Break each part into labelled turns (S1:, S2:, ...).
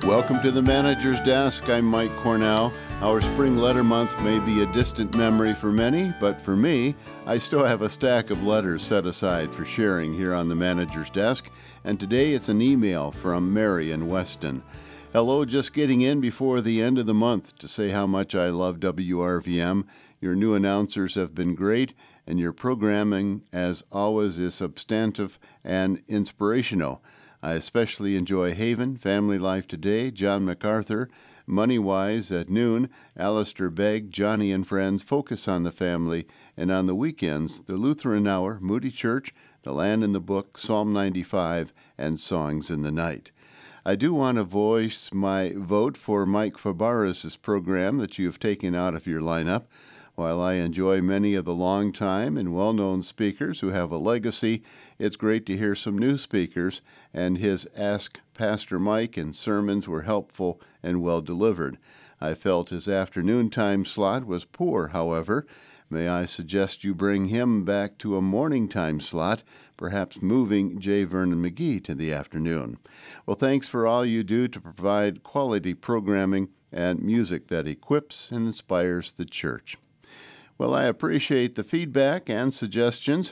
S1: Welcome to the Manager's Desk. I'm Mike Cornell. Our spring letter month may be a distant memory for many, but for me, I still have a stack of letters set aside for sharing here on the Manager's Desk, and today it's an email from Mary in Weston. Hello, just getting in before the end of the month to say how much I love WRVM. Your new announcers have been great, and your programming, as always, is substantive and inspirational. I especially enjoy Haven, Family Life Today, John MacArthur, Money-Wise at noon, Alistair Begg, Johnny and Friends, Focus on the Family, and on the weekends, the Lutheran Hour, Moody Church, The Land in the Book, Psalm 95, and Songs in the Night. I do want to voice my vote for Mike Fabarez's program that you have taken out of your lineup. While I enjoy many of the long-time and well-known speakers who have a legacy, it's great to hear some new speakers, and his Ask Pastor Mike and sermons were helpful and well-delivered. I felt his afternoon time slot was poor, however. May I suggest you bring him back to a morning time slot, perhaps moving J. Vernon McGee to the afternoon. Well, thanks for all you do to provide quality programming and music that equips and inspires the church. Well, I appreciate the feedback and suggestions.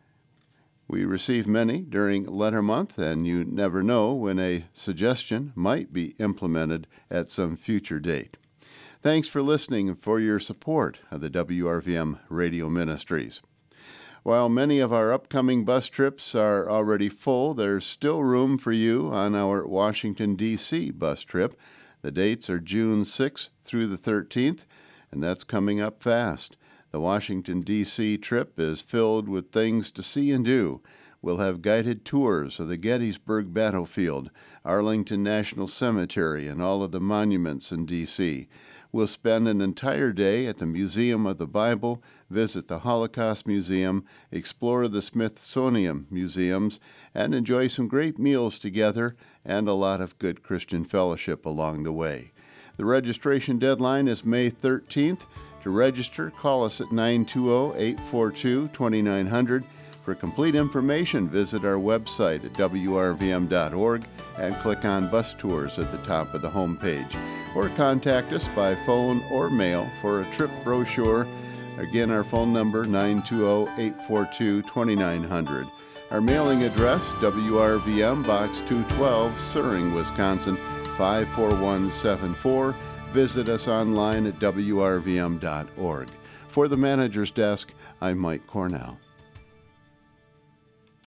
S1: We receive many during letter month, and you never know when a suggestion might be implemented at some future date. Thanks for listening and for your support of the WRVM radio ministries. While many of our upcoming bus trips are already full, there's still room for you on our Washington, D.C. bus trip. The dates are June 6th through the 13th, and that's coming up fast. The Washington, D.C. trip is filled with things to see and do. We'll have guided tours of the Gettysburg Battlefield, Arlington National Cemetery, and all of the monuments in D.C. We'll spend an entire day at the Museum of the Bible, visit the Holocaust Museum, explore the Smithsonian museums, and enjoy some great meals together and a lot of good Christian fellowship along the way. The registration deadline is May 13th. To register, call us at 920-842-2900. For complete information, visit our website at wrvm.org and click on Bus Tours at the top of the homepage. Or contact us by phone or mail for a trip brochure. Again, our phone number, 920-842-2900. Our mailing address, WRVM Box 212, Suring, Wisconsin, 54174. Visit us online at wrvm.org. For the Manager's Desk, I'm Mike Cornell.